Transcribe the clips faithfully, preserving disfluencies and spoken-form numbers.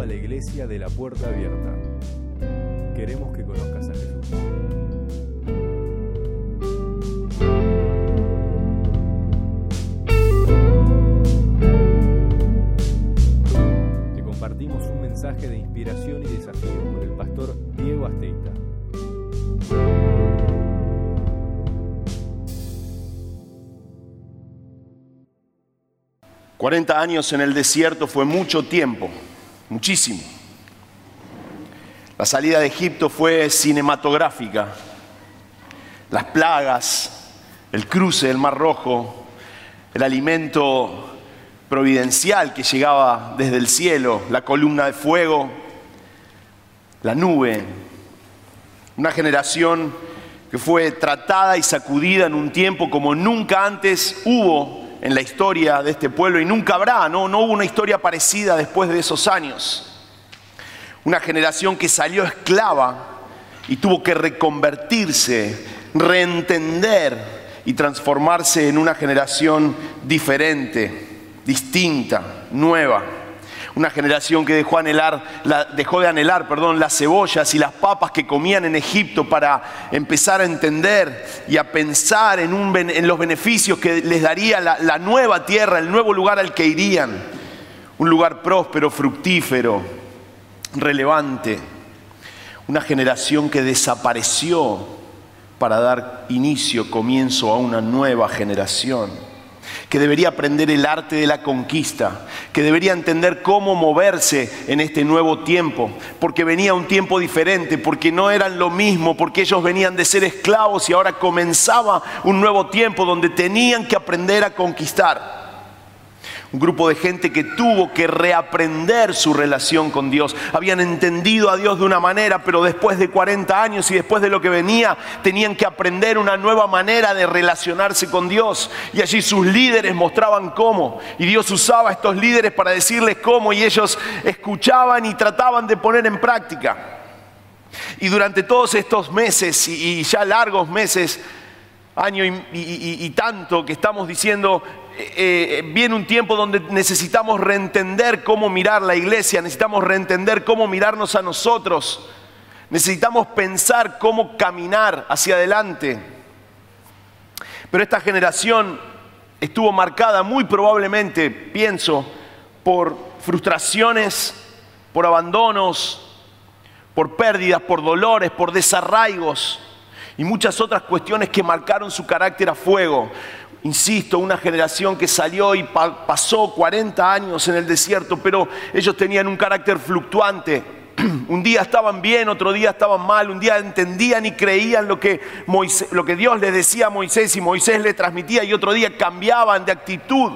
la Iglesia de la Puerta Abierta. Queremos que conozcas a Jesús. Te compartimos un mensaje de inspiración y desafío con el pastor Diego Asteita. cuarenta años en el desierto fue mucho tiempo, muchísimo. La salida de Egipto fue cinematográfica. Las plagas, el cruce del Mar Rojo, el alimento providencial que llegaba desde el cielo, la columna de fuego, la nube. Una generación que fue tratada y sacudida en un tiempo como nunca antes hubo en la historia de este pueblo y nunca habrá, ¿no? No hubo una historia parecida después de esos años. Una generación que salió esclava y tuvo que reconvertirse, reentender y transformarse en una generación diferente, distinta, nueva. Una generación que dejó, anhelar, la, dejó de anhelar perdón, las cebollas y las papas que comían en Egipto para empezar a entender y a pensar en, un, en los beneficios que les daría la, la nueva tierra, el nuevo lugar al que irían. Un lugar próspero, fructífero, relevante. Una generación que desapareció para dar inicio, comienzo a una nueva generación. Que debería aprender el arte de la conquista, que debería entender cómo moverse en este nuevo tiempo, porque venía un tiempo diferente, porque no eran lo mismo, porque ellos venían de ser esclavos y ahora comenzaba un nuevo tiempo donde tenían que aprender a conquistar. Un grupo de gente que tuvo que reaprender su relación con Dios. Habían entendido a Dios de una manera, pero después de cuarenta años y después de lo que venía, tenían que aprender una nueva manera de relacionarse con Dios. Y allí sus líderes mostraban cómo. Y Dios usaba a estos líderes para decirles cómo, y ellos escuchaban y trataban de poner en práctica. Y durante todos estos meses, y ya largos meses, año y, y, y, y tanto que estamos diciendo, eh, viene un tiempo donde necesitamos reentender cómo mirar la iglesia, necesitamos reentender cómo mirarnos a nosotros, necesitamos pensar cómo caminar hacia adelante. Pero esta generación estuvo marcada muy probablemente, pienso, por frustraciones, por abandonos, por pérdidas, por dolores, por desarraigos y muchas otras cuestiones que marcaron su carácter a fuego. Insisto, una generación que salió y pa- pasó cuarenta años en el desierto, pero ellos tenían un carácter fluctuante. Un día estaban bien, otro día estaban mal, un día entendían y creían lo que, Moisés, lo que Dios les decía a Moisés y Moisés les transmitía, y otro día cambiaban de actitud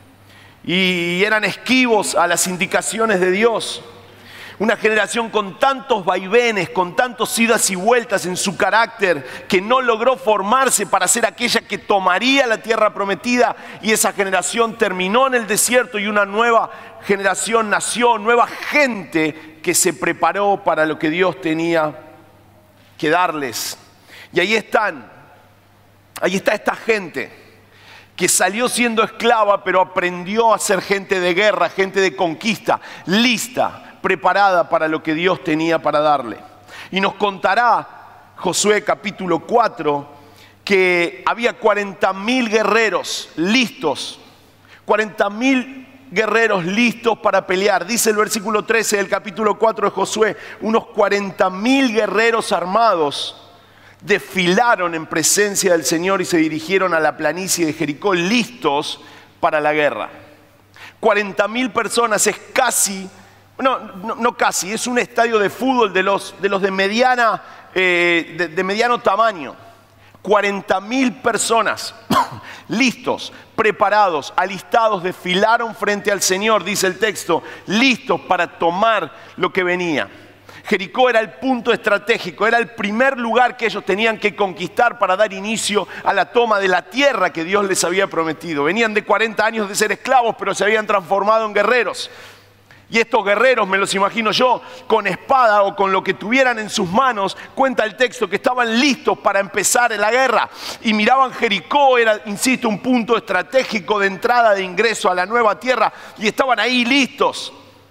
y eran esquivos a las indicaciones de Dios. Una generación con tantos vaivenes, con tantos idas y vueltas en su carácter, que no logró formarse para ser aquella que tomaría la tierra prometida, y esa generación terminó en el desierto y una nueva generación nació, nueva gente que se preparó para lo que Dios tenía que darles. Y ahí están, ahí está esta gente que salió siendo esclava, pero aprendió a ser gente de guerra, gente de conquista, lista, preparada para lo que Dios tenía para darle. Y nos contará Josué capítulo cuatro que había cuarenta mil guerreros listos, cuarenta mil guerreros listos para pelear. Dice el versículo trece del capítulo cuatro de Josué, unos cuarenta mil guerreros armados desfilaron en presencia del Señor y se dirigieron a la planicie de Jericó listos para la guerra. cuarenta mil personas es casi No, no, no casi, es un estadio de fútbol de los de, los de, mediana, eh, de, de mediano tamaño. cuarenta mil personas listos, preparados, alistados, desfilaron frente al Señor, dice el texto, listos para tomar lo que venía. Jericó era el punto estratégico, era el primer lugar que ellos tenían que conquistar para dar inicio a la toma de la tierra que Dios les había prometido. Venían de cuarenta años de ser esclavos, pero se habían transformado en guerreros. Y estos guerreros, me los imagino yo, con espada o con lo que tuvieran en sus manos, cuenta el texto que estaban listos para empezar la guerra. Y miraban Jericó, era, insisto, un punto estratégico de entrada, de ingreso a la nueva tierra, y estaban ahí listos.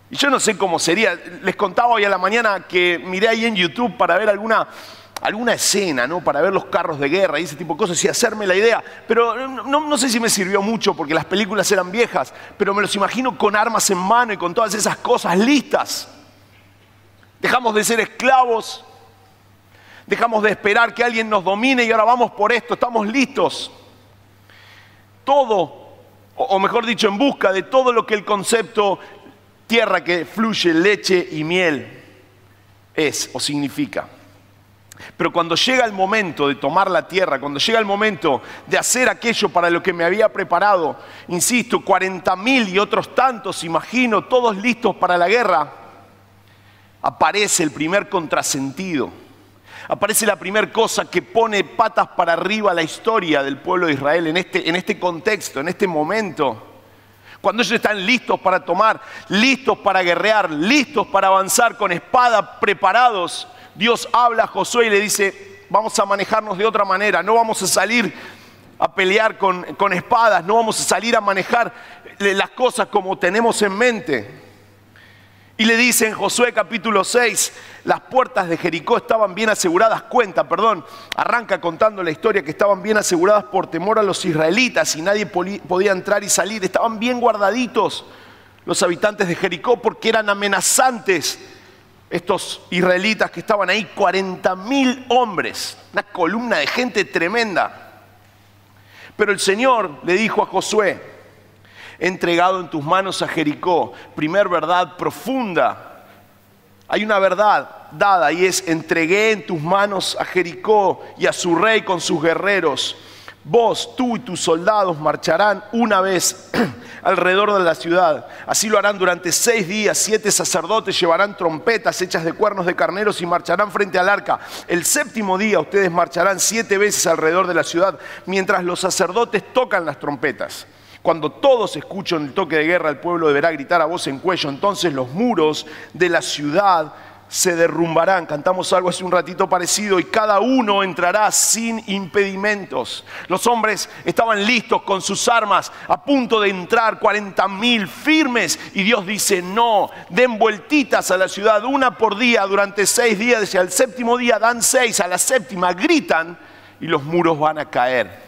Y yo no sé cómo sería. Les contaba hoy a la mañana que miré ahí en YouTube para ver alguna, alguna escena, ¿no? Para ver los carros de guerra y ese tipo de cosas y hacerme la idea. Pero no, no sé si me sirvió mucho porque las películas eran viejas, pero me los imagino con armas en mano y con todas esas cosas listas. Dejamos de ser esclavos, dejamos de esperar que alguien nos domine y ahora vamos por esto, estamos listos. Todo, o mejor dicho, en busca de todo lo que el concepto tierra que fluye leche y miel es o significa. Pero cuando llega el momento de tomar la tierra, cuando llega el momento de hacer aquello para lo que me había preparado, insisto, cuarenta mil y otros tantos, imagino, todos listos para la guerra, aparece el primer contrasentido. Aparece la primera cosa que pone patas para arriba la historia del pueblo de Israel en este, en este contexto, en este momento. Cuando ellos están listos para tomar, listos para guerrear, listos para avanzar con espada, preparados, Dios habla a Josué y le dice, vamos a manejarnos de otra manera, no vamos a salir a pelear con, con espadas, no vamos a salir a manejar las cosas como tenemos en mente. Y le dice en Josué capítulo seis, las puertas de Jericó estaban bien aseguradas, cuenta, perdón, arranca contando la historia que estaban bien aseguradas por temor a los israelitas y nadie podía entrar y salir. Estaban bien guardaditos los habitantes de Jericó porque eran amenazantes estos israelitas que estaban ahí, cuarenta mil hombres, una columna de gente tremenda. Pero el Señor le dijo a Josué, he entregado en tus manos a Jericó, primer verdad profunda. Hay una verdad dada y es, entregué en tus manos a Jericó y a su rey con sus guerreros. Vos, tú y tus soldados marcharán una vez alrededor de la ciudad. Así lo harán durante seis días. Siete sacerdotes llevarán trompetas hechas de cuernos de carneros y marcharán frente al arca. El séptimo día ustedes marcharán siete veces alrededor de la ciudad mientras los sacerdotes tocan las trompetas. Cuando todos escuchen el toque de guerra, el pueblo deberá gritar a voz en cuello. Entonces los muros de la ciudad se derrumbarán. Cantamos algo hace un ratito parecido. Y cada uno entrará sin impedimentos. Los hombres estaban listos con sus armas, a punto de entrar, cuarenta mil firmes. Y Dios dice, no, den vueltitas a la ciudad, una por día, durante seis días. Y al séptimo día dan seis, a la séptima gritan y los muros van a caer.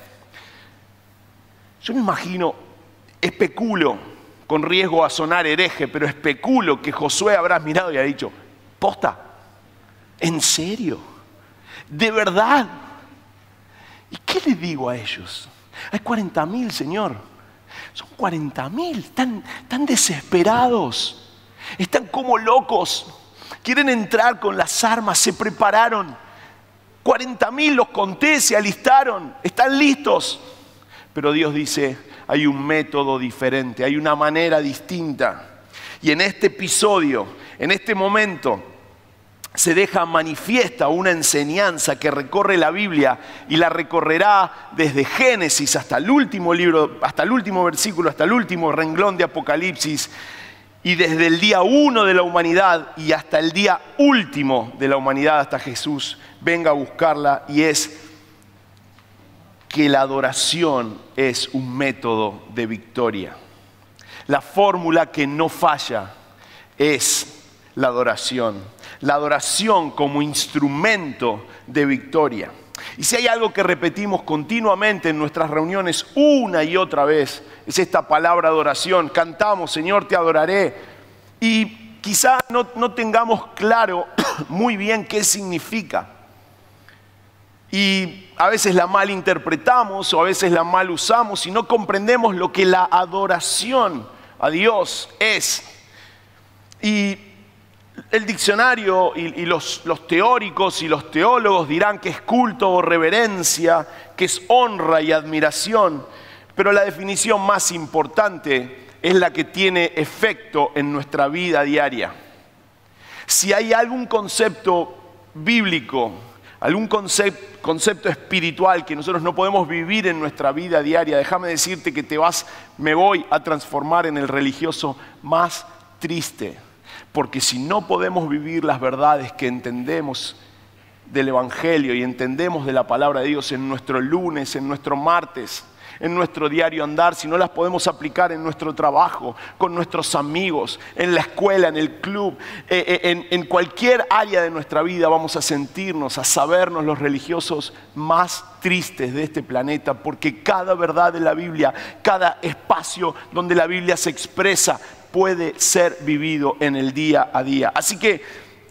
Yo me imagino, especulo, con riesgo a sonar hereje, pero especulo que Josué habrá mirado y ha dicho, ¿posta? ¿En serio? ¿De verdad? ¿Y qué les digo a ellos? Hay cuarenta mil, Señor. Son cuarenta mil, están, están desesperados, están como locos, quieren entrar con las armas, se prepararon. cuarenta mil los conté, se alistaron, están listos. Pero Dios dice, hay un método diferente, hay una manera distinta. Y en este episodio, en este momento, se deja manifiesta una enseñanza que recorre la Biblia y la recorrerá desde Génesis hasta el último libro, hasta el último versículo, hasta el último renglón de Apocalipsis. Y desde el día uno de la humanidad y hasta el día último de la humanidad, hasta Jesús venga a buscarla, y es que la adoración es un método de victoria. La fórmula que no falla es la adoración. La adoración como instrumento de victoria. Y si hay algo que repetimos continuamente en nuestras reuniones una y otra vez, es esta palabra adoración. Cantamos, Señor, te adoraré. Y quizá no, no tengamos claro muy bien qué significa. Y a veces la mal interpretamos o a veces la mal usamos y no comprendemos lo que la adoración a Dios es. Y el diccionario y, y los, los teóricos y los teólogos dirán que es culto o reverencia, que es honra y admiración, pero la definición más importante es la que tiene efecto en nuestra vida diaria. Si hay algún concepto bíblico, algún concepto, concepto espiritual que nosotros no podemos vivir en nuestra vida diaria, déjame decirte que te vas, me voy a transformar en el religioso más triste. Porque si no podemos vivir las verdades que entendemos del Evangelio y entendemos de la palabra de Dios en nuestro lunes, en nuestro martes, en nuestro diario andar, si no las podemos aplicar en nuestro trabajo, con nuestros amigos, en la escuela, en el club, eh, en, en cualquier área de nuestra vida, vamos a sentirnos, a sabernos los religiosos más tristes de este planeta, porque cada verdad de la Biblia, cada espacio donde la Biblia se expresa, puede ser vivido en el día a día. Así que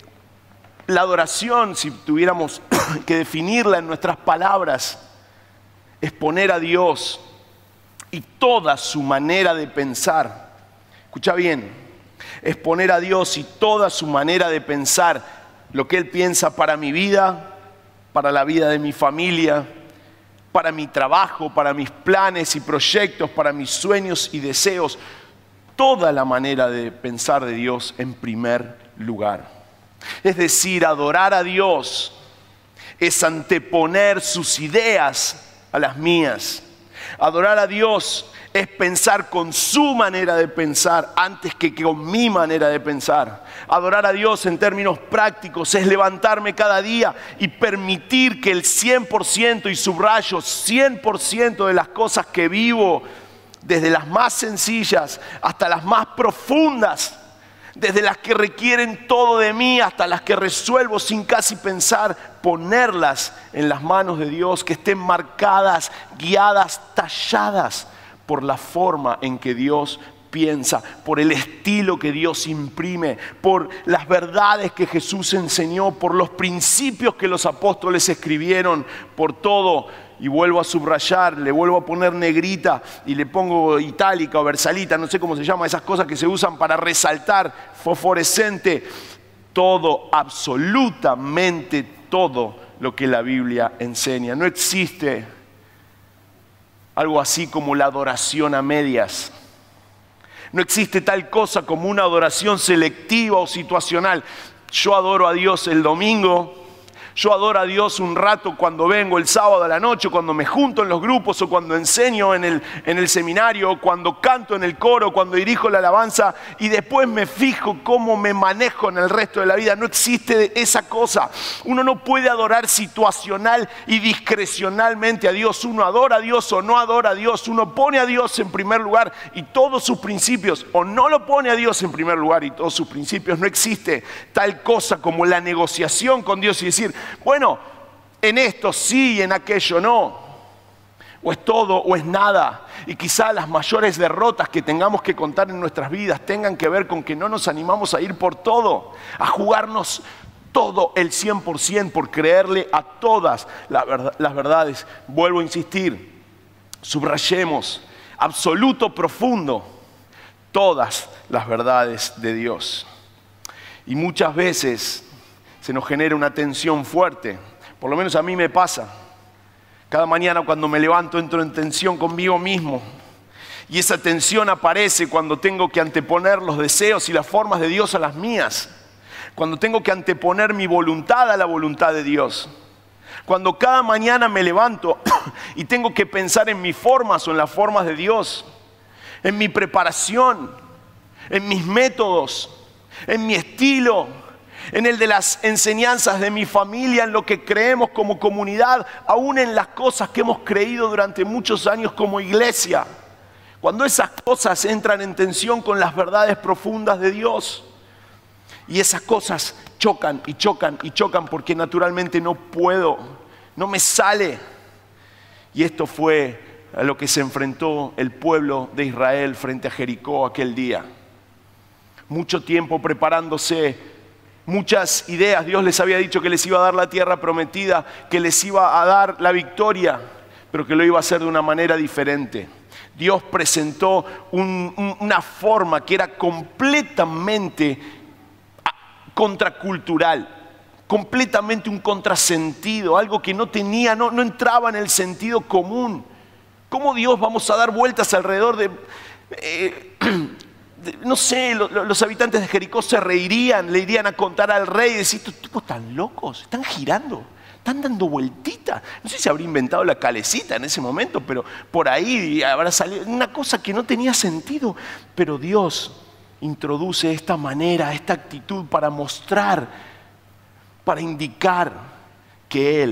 la adoración, si tuviéramos que definirla en nuestras palabras, es poner a Dios y toda su manera de pensar. Escucha bien, es poner a Dios y toda su manera de pensar, lo que Él piensa para mi vida, para la vida de mi familia, para mi trabajo, para mis planes y proyectos, para mis sueños y deseos. Toda la manera de pensar de Dios en primer lugar. Es decir, adorar a Dios es anteponer sus ideas a las mías. Adorar a Dios es pensar con su manera de pensar antes que con mi manera de pensar. Adorar a Dios en términos prácticos es levantarme cada día y permitir que el cien por ciento, y subrayo cien por ciento de las cosas que vivo, desde las más sencillas hasta las más profundas, desde las que requieren todo de mí hasta las que resuelvo sin casi pensar, ponerlas en las manos de Dios, que estén marcadas, guiadas, talladas por la forma en que Dios piensa, por el estilo que Dios imprime, por las verdades que Jesús enseñó, por los principios que los apóstoles escribieron, por todo. Y vuelvo a subrayar, le vuelvo a poner negrita y le pongo itálica o versalita, no sé cómo se llama, esas cosas que se usan para resaltar, fosforescente. Todo, absolutamente todo lo que la Biblia enseña. No existe algo así como la adoración a medias. No existe tal cosa como una adoración selectiva o situacional. Yo adoro a Dios el domingo. Yo adoro a Dios un rato cuando vengo el sábado a la noche, cuando me junto en los grupos o cuando enseño en el, en el seminario, cuando canto en el coro, cuando dirijo la alabanza y después me fijo cómo me manejo en el resto de la vida. No existe esa cosa. Uno no puede adorar situacional y discrecionalmente a Dios. Uno adora a Dios o no adora a Dios. Uno pone a Dios en primer lugar y todos sus principios, o no lo pone a Dios en primer lugar y todos sus principios. No existe tal cosa como la negociación con Dios y decir, bueno, en esto sí y en aquello no. O es todo o es nada. Y quizá las mayores derrotas que tengamos que contar en nuestras vidas tengan que ver con que no nos animamos a ir por todo, a jugarnos todo el cien por ciento por creerle a todas las verdades. Vuelvo a insistir, subrayemos, absoluto, profundo, todas las verdades de Dios. Y muchas veces se nos genera una tensión fuerte, por lo menos a mí me pasa. Cada mañana cuando me levanto entro en tensión conmigo mismo. Y esa tensión aparece cuando tengo que anteponer los deseos y las formas de Dios a las mías. Cuando tengo que anteponer mi voluntad a la voluntad de Dios. Cuando cada mañana me levanto y tengo que pensar en mis formas o en las formas de Dios. En mi preparación, en mis métodos, en mi estilo, en el de las enseñanzas de mi familia, en lo que creemos como comunidad, aún en las cosas que hemos creído durante muchos años como iglesia. Cuando esas cosas entran en tensión con las verdades profundas de Dios, y esas cosas chocan y chocan y chocan porque naturalmente no puedo, no me sale. Y esto fue a lo que se enfrentó el pueblo de Israel frente a Jericó aquel día. Mucho tiempo preparándose, muchas ideas. Dios les había dicho que les iba a dar la tierra prometida, que les iba a dar la victoria, pero que lo iba a hacer de una manera diferente. Dios presentó un, un, una forma que era completamente contracultural, completamente un contrasentido, algo que no tenía, no, no entraba en el sentido común. ¿Cómo Dios vamos a dar vueltas alrededor de... Eh, No sé, lo, lo, los habitantes de Jericó se reirían, le irían a contar al rey y decir, estos tipos están locos, están girando, están dando vueltitas. No sé si habría inventado la calecita en ese momento, pero por ahí habrá salido una cosa que no tenía sentido. Pero Dios introduce esta manera, esta actitud para mostrar, para indicar que Él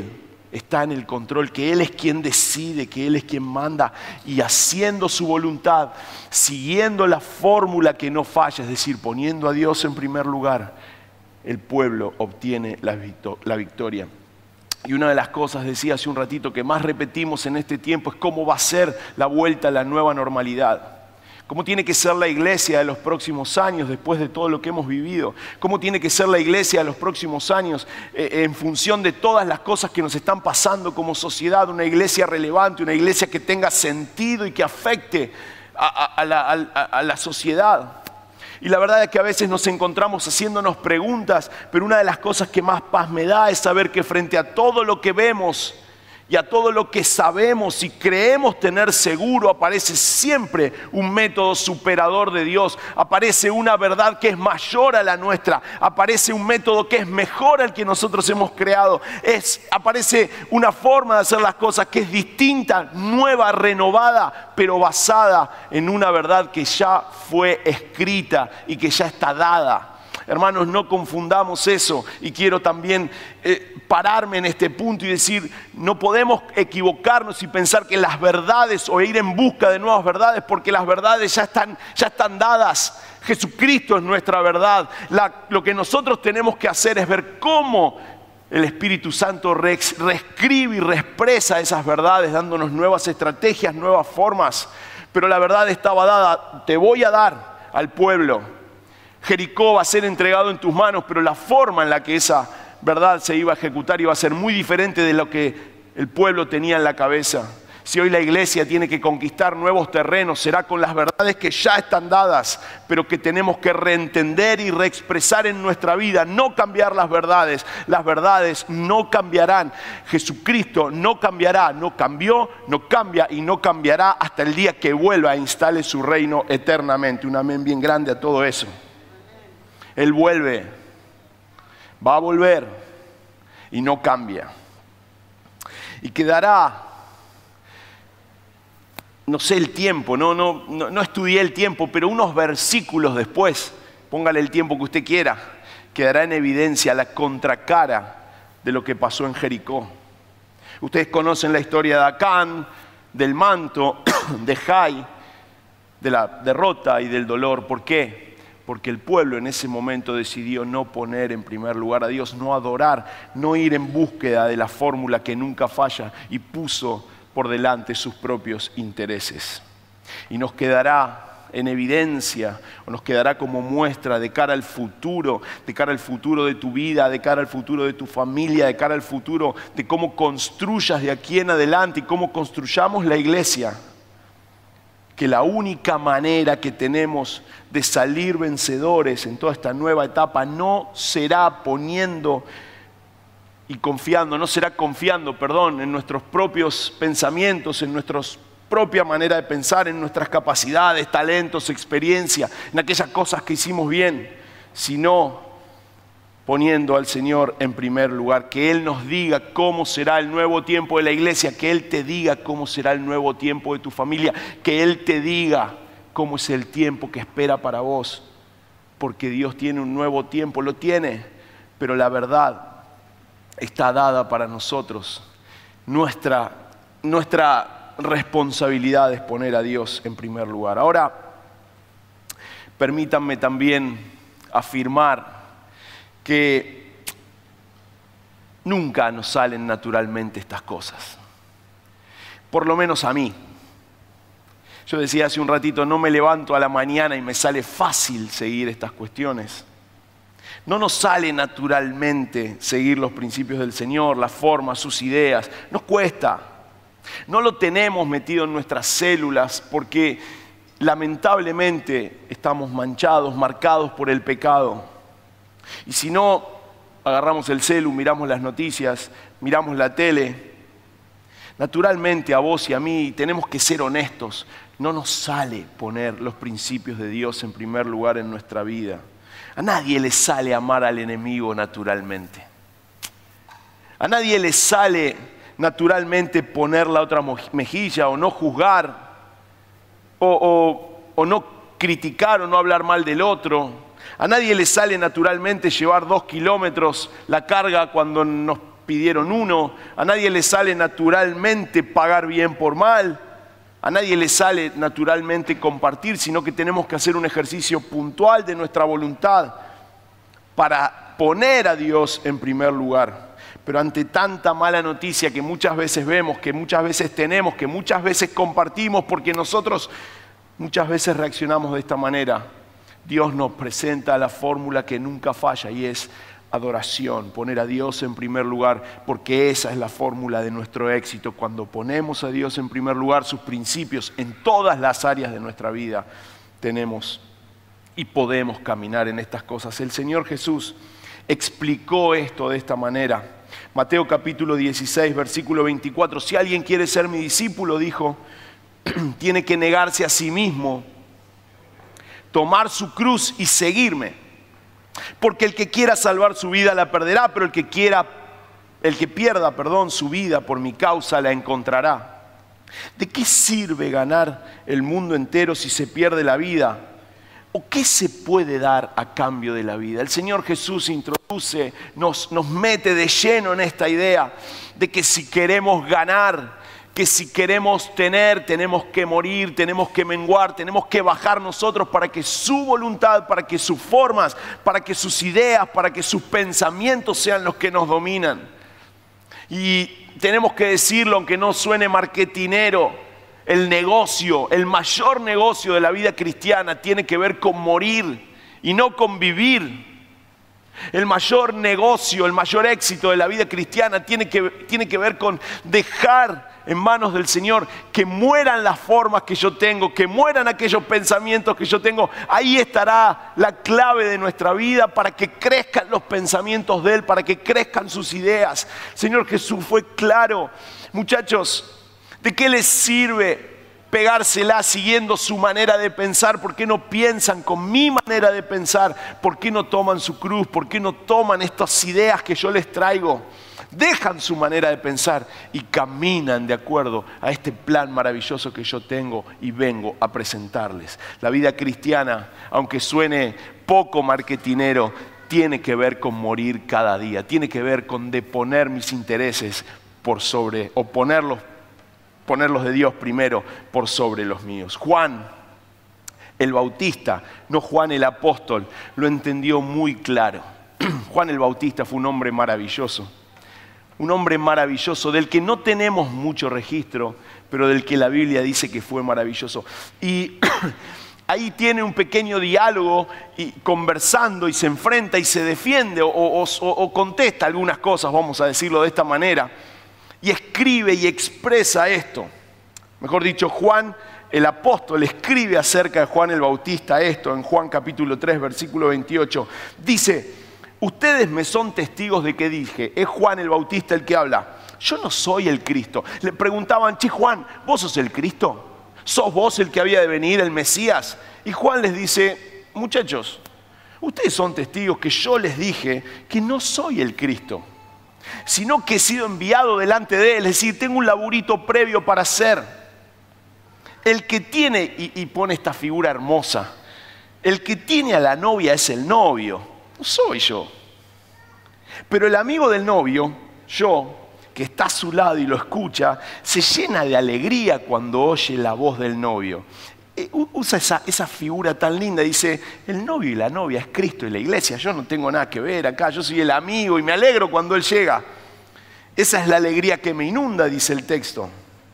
está en el control, que Él es quien decide, que Él es quien manda, y haciendo su voluntad, siguiendo la fórmula que no falla, es decir, poniendo a Dios en primer lugar, el pueblo obtiene la victoria. Y una de las cosas, decía hace un ratito, que más repetimos en este tiempo es cómo va a ser la vuelta a la nueva normalidad. ¿Cómo tiene que ser la iglesia de los próximos años después de todo lo que hemos vivido? ¿Cómo tiene que ser la iglesia de los próximos años eh, en función de todas las cosas que nos están pasando como sociedad? Una iglesia relevante, una iglesia que tenga sentido y que afecte a, a, a, la, a, a la sociedad. Y la verdad es que a veces nos encontramos haciéndonos preguntas, pero una de las cosas que más paz me da es saber que frente a todo lo que vemos y a todo lo que sabemos y creemos tener seguro, aparece siempre un método superador de Dios, aparece una verdad que es mayor a la nuestra, aparece un método que es mejor al que nosotros hemos creado, es, aparece una forma de hacer las cosas que es distinta, nueva, renovada, pero basada en una verdad que ya fue escrita y que ya está dada. Hermanos, no confundamos eso, y quiero también eh, pararme en este punto y decir, no podemos equivocarnos y pensar que las verdades o ir en busca de nuevas verdades, porque las verdades ya están, ya están dadas. Jesucristo es nuestra verdad. La, lo que nosotros tenemos que hacer es ver cómo el Espíritu Santo re, reescribe y reexpresa esas verdades, dándonos nuevas estrategias, nuevas formas. Pero la verdad estaba dada, te voy a dar al pueblo. Jericó va a ser entregado en tus manos, pero la forma en la que esa verdad se iba a ejecutar iba a ser muy diferente de lo que el pueblo tenía en la cabeza. Si hoy la iglesia tiene que conquistar nuevos terrenos, será con las verdades que ya están dadas, pero que tenemos que reentender y reexpresar en nuestra vida, no cambiar las verdades. Las verdades no cambiarán. Jesucristo no cambiará, no cambió, no cambia y no cambiará hasta el día que vuelva e instale su reino eternamente. Un amén bien grande a todo eso. Él vuelve, va a volver y no cambia. Y quedará, no sé el tiempo, no, no, no, no estudié el tiempo, pero unos versículos después, póngale el tiempo que usted quiera, quedará en evidencia la contracara de lo que pasó en Jericó. Ustedes conocen la historia de Acán, del manto, de Jai, de la derrota y del dolor. ¿Por qué? Porque el pueblo en ese momento decidió no poner en primer lugar a Dios, no adorar, no ir en búsqueda de la fórmula que nunca falla, y puso por delante sus propios intereses. Y nos quedará en evidencia, o nos quedará como muestra de cara al futuro, de cara al futuro de tu vida, de cara al futuro de tu familia, de cara al futuro de cómo construyas de aquí en adelante y cómo construyamos la iglesia. Que la única manera que tenemos de salir vencedores en toda esta nueva etapa no será poniendo y confiando, no será confiando, perdón, en nuestros propios pensamientos, en nuestra propia manera de pensar, en nuestras capacidades, talentos, experiencia, en aquellas cosas que hicimos bien, sino poniendo al Señor en primer lugar, que Él nos diga cómo será el nuevo tiempo de la iglesia, que Él te diga cómo será el nuevo tiempo de tu familia, que Él te diga cómo es el tiempo que espera para vos, porque Dios tiene un nuevo tiempo, lo tiene, pero la verdad está dada para nosotros. Nuestra, nuestra responsabilidad es poner a Dios en primer lugar. Ahora, permítanme también afirmar que nunca nos salen naturalmente estas cosas. Por lo menos a mí. Yo decía hace un ratito, no me levanto a la mañana y me sale fácil seguir estas cuestiones. No nos sale naturalmente seguir los principios del Señor, las formas, sus ideas. Nos cuesta. No lo tenemos metido en nuestras células porque lamentablemente estamos manchados, marcados por el pecado. Y si no, agarramos el celu, miramos las noticias, miramos la tele. Naturalmente a vos y a mí, tenemos que ser honestos, no nos sale poner los principios de Dios en primer lugar en nuestra vida. A nadie le sale amar al enemigo naturalmente. A nadie le sale naturalmente poner la otra mejilla o no juzgar o, o, o no criticar o no hablar mal del otro. A nadie le sale naturalmente llevar dos kilómetros la carga cuando nos pidieron uno. A nadie le sale naturalmente pagar bien por mal. A nadie le sale naturalmente compartir, sino que tenemos que hacer un ejercicio puntual de nuestra voluntad para poner a Dios en primer lugar. Pero ante tanta mala noticia que muchas veces vemos, que muchas veces tenemos, que muchas veces compartimos, porque nosotros muchas veces reaccionamos de esta manera, Dios nos presenta la fórmula que nunca falla y es adoración, poner a Dios en primer lugar, porque esa es la fórmula de nuestro éxito. Cuando ponemos a Dios en primer lugar, sus principios en todas las áreas de nuestra vida, tenemos y podemos caminar en estas cosas. El Señor Jesús explicó esto de esta manera. Mateo capítulo dieciséis, versículo veinticuatro. Si alguien quiere ser mi discípulo, dijo, tiene que negarse a sí mismo, tomar su cruz y seguirme. Porque el que quiera salvar su vida la perderá, pero el que quiera, el que pierda, perdón, su vida por mi causa la encontrará. ¿De qué sirve ganar el mundo entero si se pierde la vida? ¿O qué se puede dar a cambio de la vida? El Señor Jesús introduce, nos, nos mete de lleno en esta idea de que si queremos ganar, que si queremos tener, tenemos que morir, tenemos que menguar, tenemos que bajar nosotros para que su voluntad, para que sus formas, para que sus ideas, para que sus pensamientos sean los que nos dominan. Y tenemos que decirlo, aunque no suene marketinero, el negocio, el mayor negocio de la vida cristiana tiene que ver con morir y no con vivir. El mayor negocio, el mayor éxito de la vida cristiana tiene que, tiene que ver con dejar en manos del Señor que mueran las formas que yo tengo, que mueran aquellos pensamientos que yo tengo. Ahí estará la clave de nuestra vida para que crezcan los pensamientos de Él, para que crezcan sus ideas. El Señor Jesús fue claro. Muchachos, ¿de qué les sirve pegársela siguiendo su manera de pensar? ¿Por qué no piensan con mi manera de pensar? ¿Por qué no toman su cruz? ¿Por qué no toman estas ideas que yo les traigo? Dejan su manera de pensar y caminan de acuerdo a este plan maravilloso que yo tengo y vengo a presentarles. La vida cristiana, aunque suene poco marketinero, tiene que ver con morir cada día. Tiene que ver con deponer mis intereses por sobre, o ponerlos ponerlos de Dios primero por sobre los míos. Juan el Bautista, no Juan el Apóstol, lo entendió muy claro. Juan el Bautista fue un hombre maravilloso, un hombre maravilloso del que no tenemos mucho registro, pero del que la Biblia dice que fue maravilloso. Y ahí tiene un pequeño diálogo y conversando y se enfrenta y se defiende o, o, o contesta algunas cosas, vamos a decirlo de esta manera. Y escribe y expresa esto. Mejor dicho, Juan el apóstol escribe acerca de Juan el Bautista esto en Juan capítulo tres, versículo veintiocho. Dice, ustedes me son testigos de que dije, es Juan el Bautista el que habla, yo no soy el Cristo. Le preguntaban, che Juan, ¿vos sos el Cristo? ¿Sos vos el que había de venir, el Mesías? Y Juan les dice, muchachos, ustedes son testigos que yo les dije que no soy el Cristo, sino que he sido enviado delante de Él, es decir, tengo un laburito previo para hacer. El que tiene, y, y pone esta figura hermosa, el que tiene a la novia es el novio, no soy yo. Pero el amigo del novio, yo, que está a su lado y lo escucha, se llena de alegría cuando oye la voz del novio. Usa esa, esa figura tan linda, dice, el novio y la novia es Cristo y la iglesia, yo no tengo nada que ver acá, yo soy el amigo y me alegro cuando Él llega. Esa es la alegría que me inunda, dice el texto.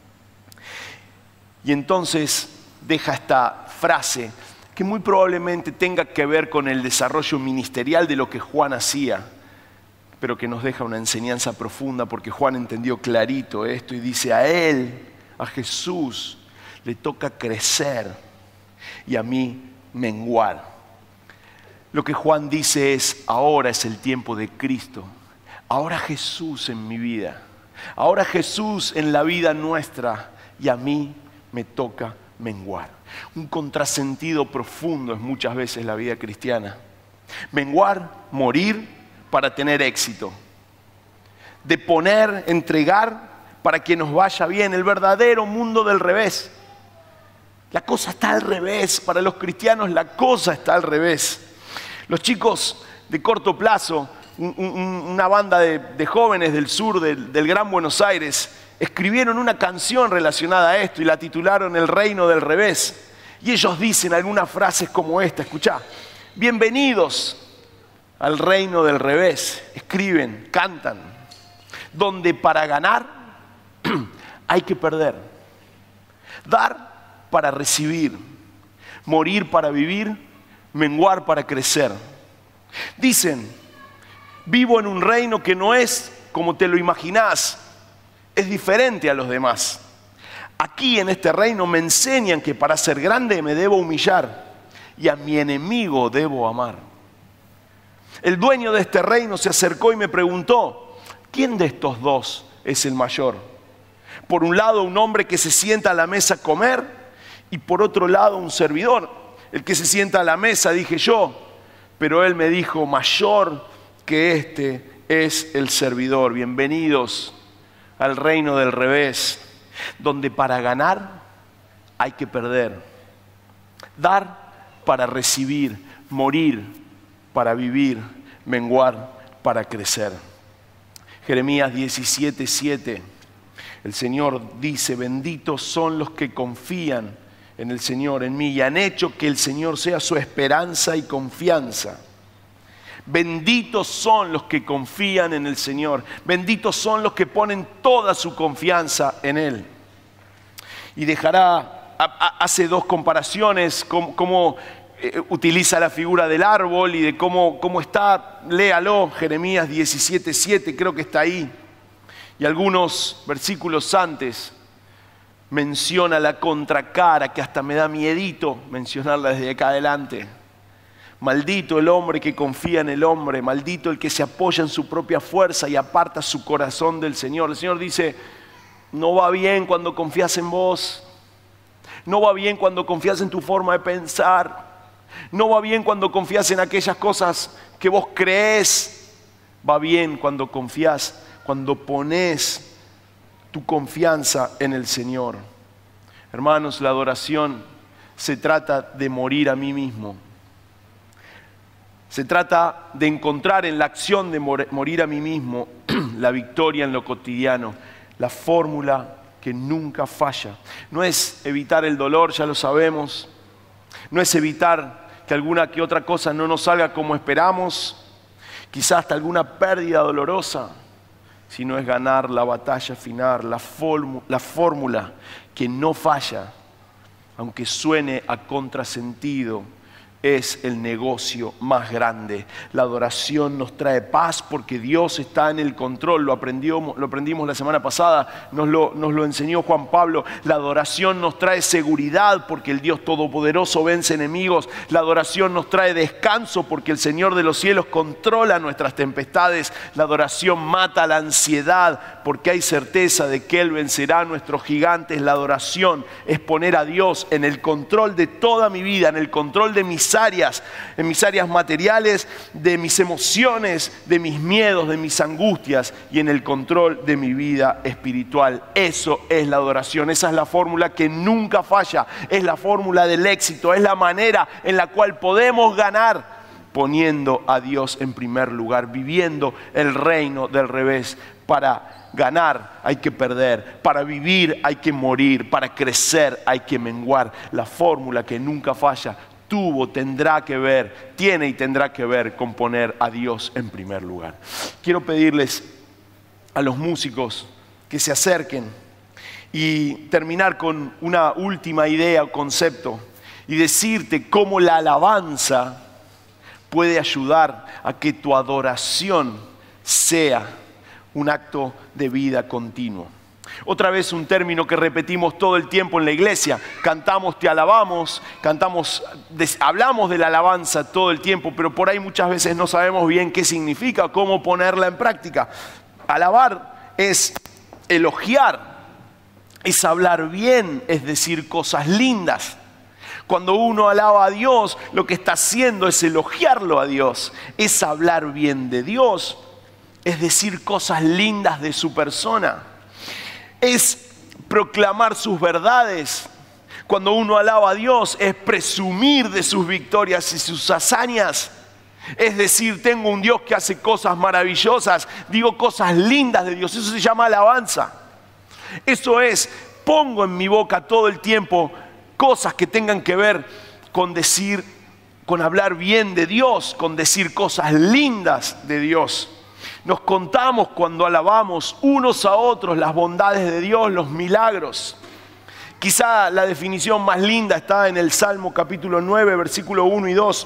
Y entonces deja esta frase que muy probablemente tenga que ver con el desarrollo ministerial de lo que Juan hacía, pero que nos deja una enseñanza profunda porque Juan entendió clarito esto y dice, a Él, a Jesús, le toca crecer y a mí menguar. Lo que Juan dice es, ahora es el tiempo de Cristo. Ahora Jesús en mi vida. Ahora Jesús en la vida nuestra y a mí me toca menguar. Un contrasentido profundo es muchas veces la vida cristiana. Menguar, morir para tener éxito. Deponer, entregar para que nos vaya bien. El verdadero mundo del revés. La cosa está al revés, para los cristianos la cosa está al revés. Los chicos de corto plazo un, un, una banda de, de jóvenes del sur del, del Gran Buenos Aires, escribieron una canción relacionada a esto y la titularon El Reino del Revés. Y ellos dicen algunas frases como esta, escuchá: bienvenidos al reino del revés. Escriben, cantan, donde para ganar hay que perder, dar para recibir, morir para vivir, menguar para crecer. Dicen, vivo en un reino que no es como te lo imaginás, es diferente a los demás. Aquí en este reino me enseñan que para ser grande me debo humillar y a mi enemigo debo amar. El dueño de este reino se acercó y me preguntó, ¿quién de estos dos es el mayor? Por un lado, un hombre que se sienta a la mesa a comer y por otro lado, un servidor. El que se sienta a la mesa, dije yo, pero él me dijo, mayor que este es el servidor. Bienvenidos al reino del revés, donde para ganar hay que perder, dar para recibir, morir para vivir, menguar para crecer. Jeremías diecisiete, siete, el Señor dice, benditos son los que confían en el Señor, en mí, y han hecho que el Señor sea su esperanza y confianza. Benditos son los que confían en el Señor. Benditos son los que ponen toda su confianza en Él. Y dejará, a, a, hace dos comparaciones, cómo, cómo eh, utiliza la figura del árbol y de cómo, cómo está, léalo, Jeremías diecisiete, siete, creo que está ahí. Y algunos versículos antes menciona la contracara, que hasta me da miedito mencionarla desde acá adelante. Maldito el hombre que confía en el hombre, maldito el que se apoya en su propia fuerza y aparta su corazón del Señor. El Señor dice, no va bien cuando confías en vos, no va bien cuando confías en tu forma de pensar, no va bien cuando confías en aquellas cosas que vos crees, va bien cuando confías, cuando pones tu confianza en el Señor. Hermanos, la adoración se trata de morir a mí mismo. Se trata de encontrar en la acción de morir a mí mismo la victoria en lo cotidiano, la fórmula que nunca falla. No es evitar el dolor, ya lo sabemos. No es evitar que alguna que otra cosa no nos salga como esperamos, quizás hasta alguna pérdida dolorosa, sino es ganar la batalla final, la fórmula que no falla, aunque suene a contrasentido. Es el negocio más grande. La adoración nos trae paz porque Dios está en el control. Lo, aprendió, lo aprendimos la semana pasada, nos lo, nos lo enseñó Juan Pablo. La adoración nos trae seguridad porque el Dios Todopoderoso vence enemigos. La adoración nos trae descanso porque el Señor de los cielos controla nuestras tempestades. La adoración mata la ansiedad porque hay certeza de que Él vencerá a nuestros gigantes. La adoración es poner a Dios en el control de toda mi vida, en el control de mis áreas, en mis áreas materiales, de mis emociones, de mis miedos, de mis angustias y en el control de mi vida espiritual. Eso es la adoración, esa es la fórmula que nunca falla, es la fórmula del éxito, es la manera en la cual podemos ganar poniendo a Dios en primer lugar, viviendo el reino del revés. Para ganar hay que perder, para vivir hay que morir, para crecer hay que menguar. La fórmula que nunca falla tuvo, tendrá que ver, tiene y tendrá que ver con poner a Dios en primer lugar. Quiero pedirles a los músicos que se acerquen y terminar con una última idea o concepto y decirte cómo la alabanza puede ayudar a que tu adoración sea un acto de vida continuo. Otra vez un término que repetimos todo el tiempo en la iglesia. Cantamos, te alabamos, cantamos, des, hablamos de la alabanza todo el tiempo, pero por ahí muchas veces no sabemos bien qué significa, cómo ponerla en práctica. Alabar es elogiar, es hablar bien, es decir cosas lindas. Cuando uno alaba a Dios, lo que está haciendo es elogiarlo a Dios, es hablar bien de Dios, es decir cosas lindas de su persona. Es proclamar sus verdades. Cuando uno alaba a Dios es presumir de sus victorias y sus hazañas. Es decir, tengo un Dios que hace cosas maravillosas, digo cosas lindas de Dios. Eso se llama alabanza. Eso es, pongo en mi boca todo el tiempo cosas que tengan que ver con decir, con hablar bien de Dios, con decir cosas lindas de Dios. Nos contamos cuando alabamos unos a otros las bondades de Dios, los milagros. Quizá la definición más linda está en el Salmo capítulo nueve, versículo uno y dos.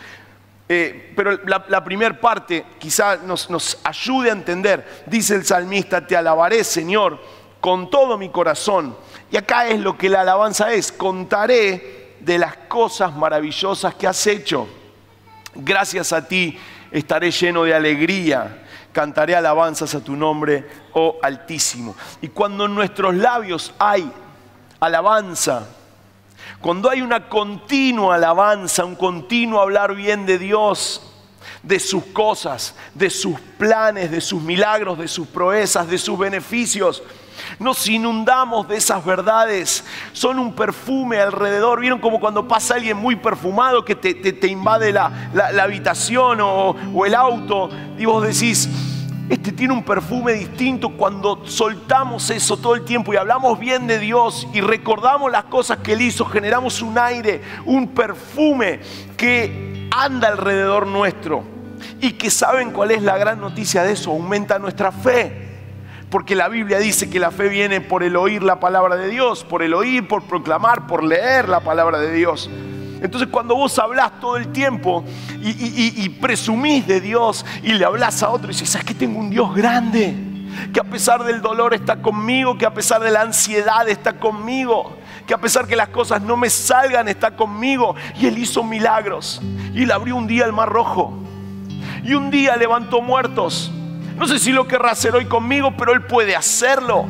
Eh, pero la, la primera parte quizá nos, nos ayude a entender. Dice el salmista: te alabaré, Señor, con todo mi corazón. Y acá es lo que la alabanza es: contaré de las cosas maravillosas que has hecho. Gracias a ti estaré lleno de alegría, cantaré alabanzas a tu nombre, oh Altísimo. Y cuando en nuestros labios hay alabanza, cuando hay una continua alabanza, un continuo hablar bien de Dios, de sus cosas, de sus planes, de sus milagros, de sus proezas, de sus beneficios, nos inundamos de esas verdades. Son un perfume alrededor. ¿Vieron como cuando pasa alguien muy perfumado que te, te, te invade la, la, la habitación o, o el auto? Y vos decís, este tiene un perfume distinto. Cuando soltamos eso todo el tiempo y hablamos bien de Dios y recordamos las cosas que Él hizo, generamos un aire, un perfume que anda alrededor nuestro. Y que saben cuál es la gran noticia de eso: aumenta nuestra fe. Porque la Biblia dice que la fe viene por el oír la palabra de Dios, por el oír, por proclamar, por leer la palabra de Dios. Entonces cuando vos hablás todo el tiempo y, y, y, y presumís de Dios y le hablás a otro y dices, ¿sabes que tengo un Dios grande? Que a pesar del dolor está conmigo, que a pesar de la ansiedad está conmigo, que a pesar que las cosas no me salgan está conmigo. Y Él hizo milagros. Y Él abrió un día el Mar Rojo. Y un día levantó muertos. No sé si lo querrá hacer hoy conmigo, pero Él puede hacerlo.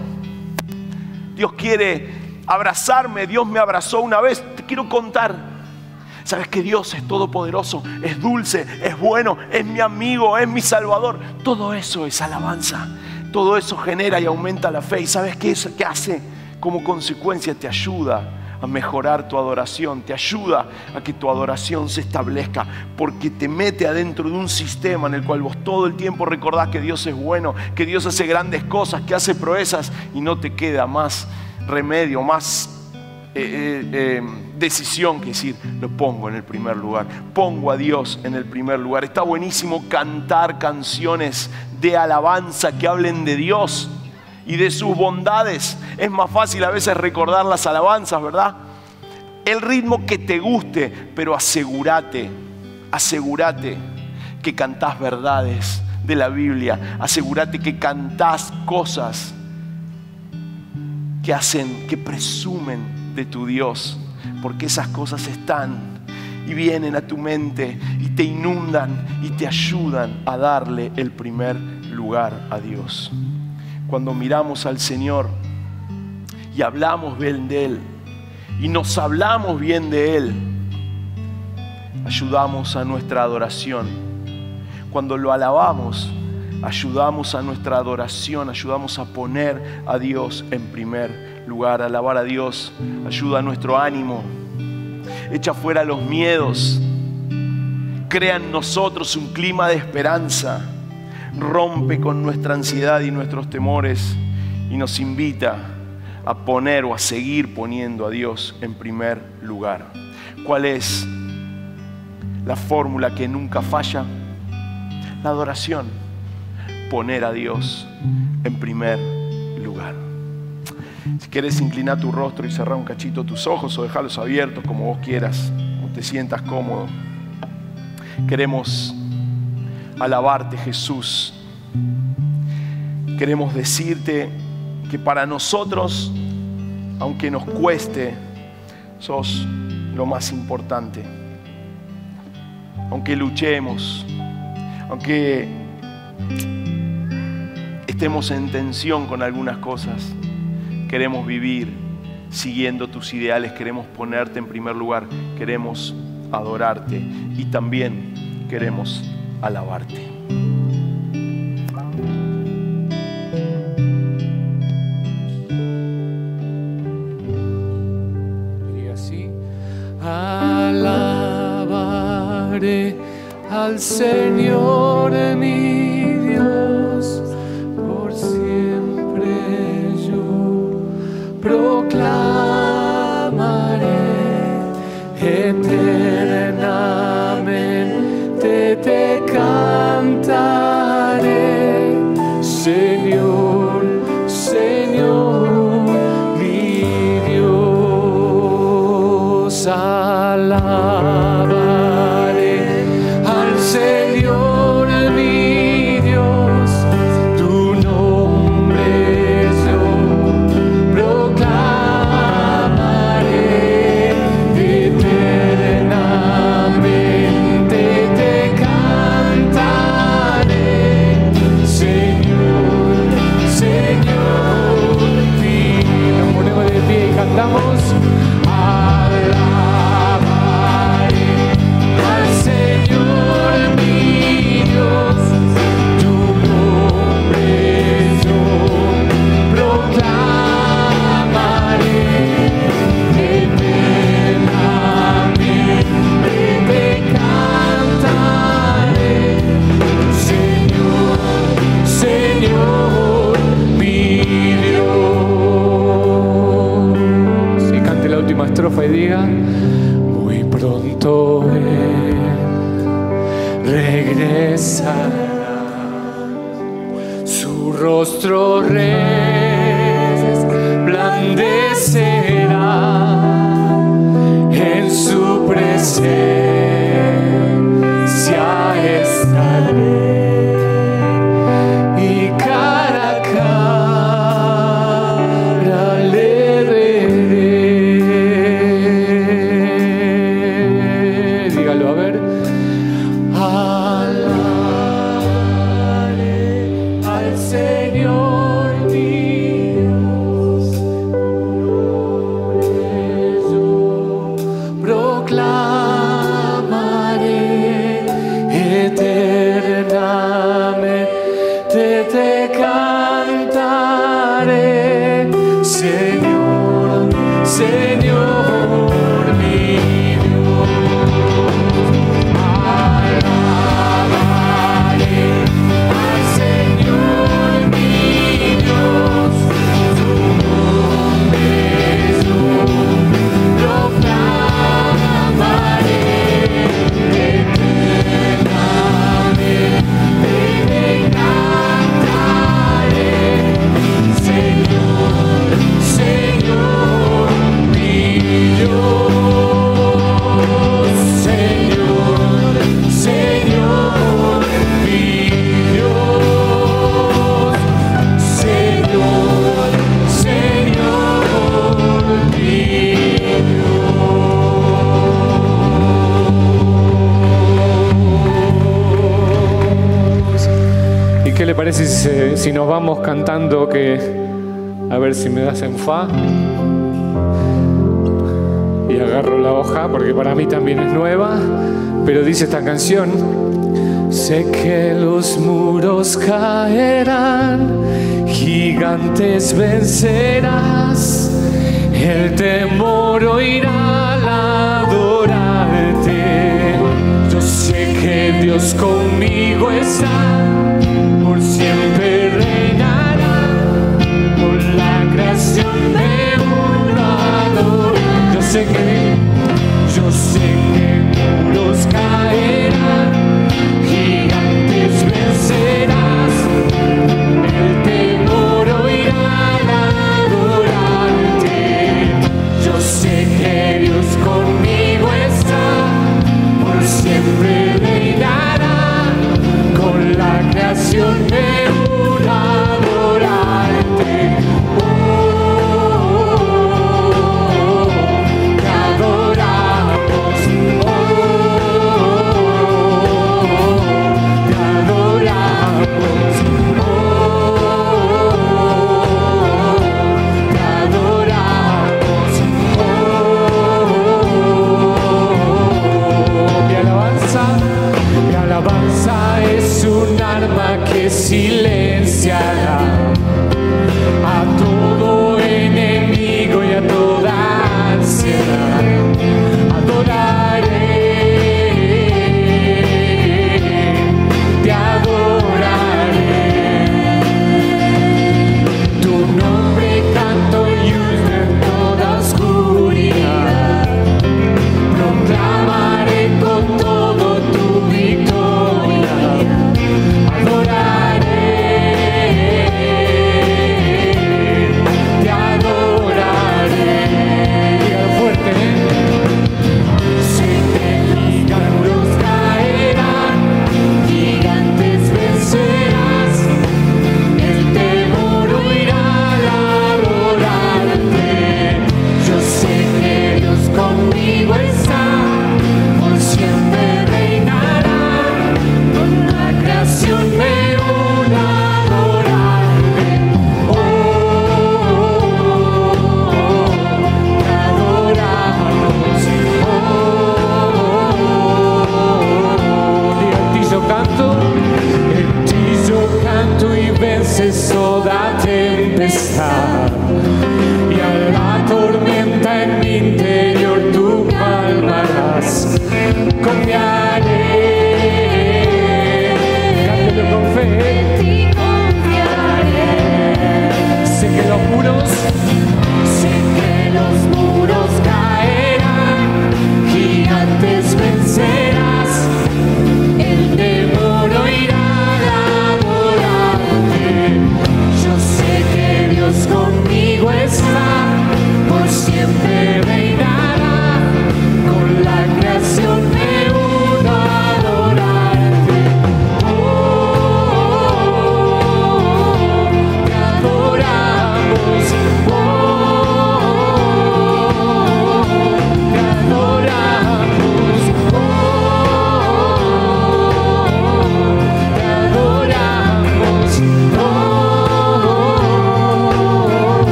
Dios quiere abrazarme. Dios me abrazó una vez. Te quiero contar. Sabes que Dios es todopoderoso, es dulce, es bueno, es mi amigo, es mi salvador. Todo eso es alabanza. Todo eso genera y aumenta la fe. ¿Y sabes qué, es, qué hace? Como consecuencia te ayuda a mejorar tu adoración, te ayuda a que tu adoración se establezca, porque te mete adentro de un sistema en el cual vos todo el tiempo recordás que Dios es bueno, que Dios hace grandes cosas, que hace proezas, y no te queda más remedio, más eh, eh, eh, decisión que decir, lo pongo en el primer lugar, pongo a Dios en el primer lugar. Está buenísimo cantar canciones de alabanza que hablen de Dios y de sus bondades. Es más fácil a veces recordar las alabanzas, ¿verdad? El ritmo que te guste, pero asegúrate, asegúrate que cantás verdades de la Biblia. Asegúrate que cantás cosas que hacen, que presumen de tu Dios, porque esas cosas están y vienen a tu mente y te inundan y te ayudan a darle el primer lugar a Dios. Cuando miramos al Señor y hablamos bien de Él y nos hablamos bien de Él, ayudamos a nuestra adoración. Cuando lo alabamos, ayudamos a nuestra adoración, ayudamos a poner a Dios en primer lugar. Alabar a Dios ayuda a nuestro ánimo, echa fuera los miedos, crea en nosotros un clima de esperanza, rompe con nuestra ansiedad y nuestros temores y nos invita a poner o a seguir poniendo a Dios en primer lugar. ¿Cuál es la fórmula que nunca falla? La adoración, poner a Dios en primer lugar. Si quieres inclinar tu rostro y cerrar un cachito tus ojos o dejarlos abiertos como vos quieras, como te sientas cómodo. Queremos alabarte, Jesús. Queremos decirte que para nosotros, aunque nos cueste, sos lo más importante. Aunque luchemos, aunque estemos en tensión con algunas cosas, queremos vivir siguiendo tus ideales, queremos ponerte en primer lugar, queremos adorarte y también queremos alabarte. Y así alabaré al Señor mi Dios, por siempre yo proclamaré, eternamente te cantaré, Señor, Señor mi Dios, alabaré al Señor mi Dios, tu nombre yo proclamaré, eternamente te cantaré, Señor, Señor mío. Nos ponemos de pie y cantamos. Alabaré al Señor mi Dios, tu nombre yo proclamaré, eternamente te cantaré, Señor, Señor mi Dios. Y cante la última estrofa y diga: muy pronto Él regresará, su rostro resplandecerá, en su presencia estaré, y cara a cara le veré. Dígalo, a ver. Alabaré al Señor mi Dios, yo proclamaré, eternamente te cantaré, Señor, Señor mi Dios. Alabaré al Señor mi Dios, su nombre yo proclamaré, eternamente te cantaré, Señor, Señor mi Dios, Señor, Señor mi Dios, Señor, Señor mi Dios. ¿Y qué le parece si, se- si nos vamos cantando que, a ver si me das en fa? Y agarro la hoja porque para mí también es nueva, pero dice esta canción: sé que los muros caerán, gigantes vencerás, el temor oirá al adorarte. Yo sé que Dios conmigo está, por siempre reinará, por la creación me vuelvo a adorar. Yo sé que, yo sé que muros caerán, gigantes vencerás, el temor oirá al adorarte. Yo sé que Dios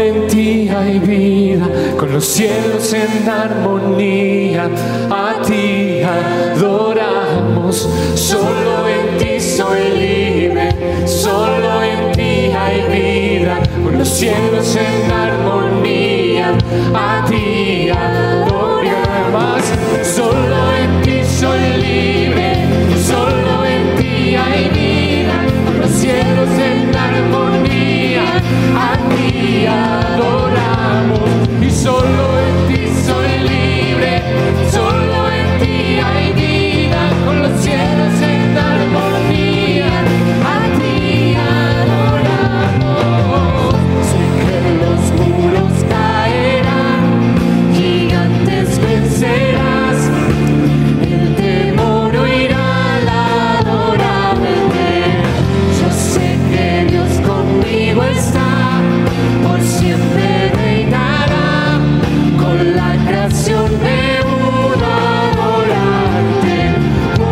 en ti hay vida, con los cielos en armonía, a ti adoramos. Solo en ti soy libre, solo en ti hay vida, con los cielos en armonía, a ti adoramos. Solo en ti soy libre, solo en ti hay vida, con los cielos en armonía, a ti adoramos. Y solo en ti soy libre, solo en ti hay vida, con los cielos en armonía, a ti adoramos. Sé que los muros caerán, gigantes vencerás, el temor huirá al adorarte. Yo sé que Dios conmigo está, por siempre reinará, con la creación me uno a adorarte. Oh,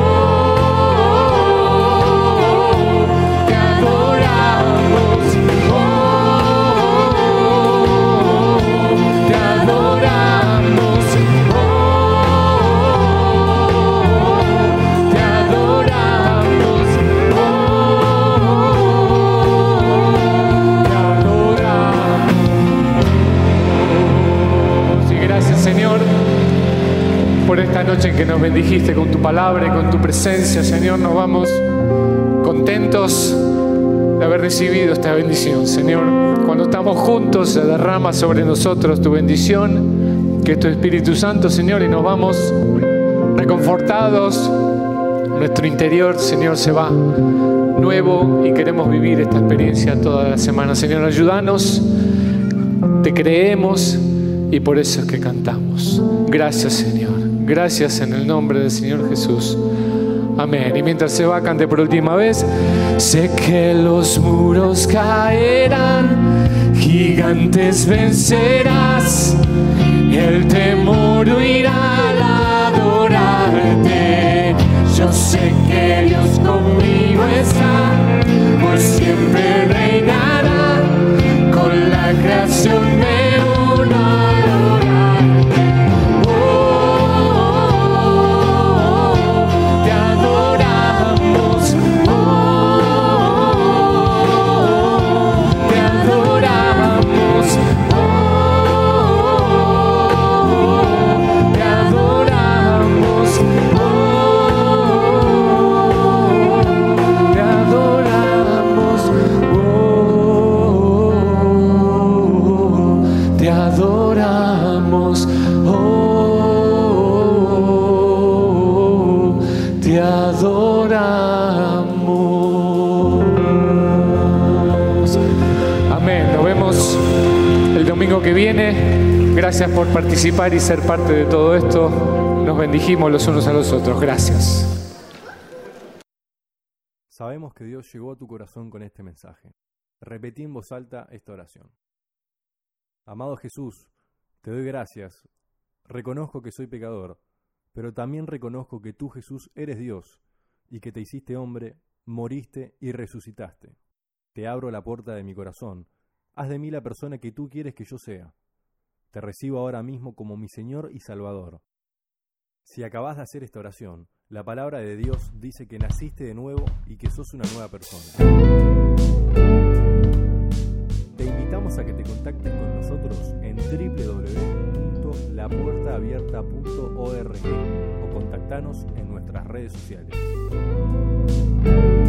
te adoramos, oh, te adoramos, oh, te adoramos, oh, te adoramos. Y gracias, Señor, por esta noche en que nos bendijiste con tu palabra y con tu presencia. Señor, nos vamos contentos de haber recibido esta bendición. Señor, cuando estamos juntos se derrama sobre nosotros tu bendición, que es tu Espíritu Santo, Señor, y nos vamos reconfortados. Nuestro interior, Señor, se va nuevo y queremos vivir esta experiencia toda la semana. Señor, ayúdanos, te creemos y por eso es que cantamos. Gracias, Señor. Gracias en el nombre del Señor Jesús. Amén. Y mientras se va, cante por última vez. Sé que los muros caerán, gigantes vencerás, el temor huirá al adorarte. Yo sé que Dios conmigo está, por siempre reinará, con la creación me uno a adorarte. Oh, te adoramos, oh, te adoramos, oh, te adoramos, oh, te adoramos, oh, te adoramos, oh, te adoramos. Amén. Nos vemos el domingo que viene. Gracias por participar y ser parte de todo esto. Nos bendijimos los unos a los otros. Gracias. Sabemos que Dios llegó a tu corazón con este mensaje. Repetí en voz alta esta oración. Amado Jesús, te doy gracias. Reconozco que soy pecador, pero también reconozco que tú, Jesús, eres Dios y que te hiciste hombre, moriste y resucitaste. Te abro la puerta de mi corazón. Haz de mí la persona que tú quieres que yo sea. Te recibo ahora mismo como mi Señor y Salvador. Si acabas de hacer esta oración, la palabra de Dios dice que naciste de nuevo y que sos una nueva persona. Te invitamos a que te contactes con nosotros en doble u doble u doble u punto la puerta abierta punto org o contactanos en nuestras redes sociales.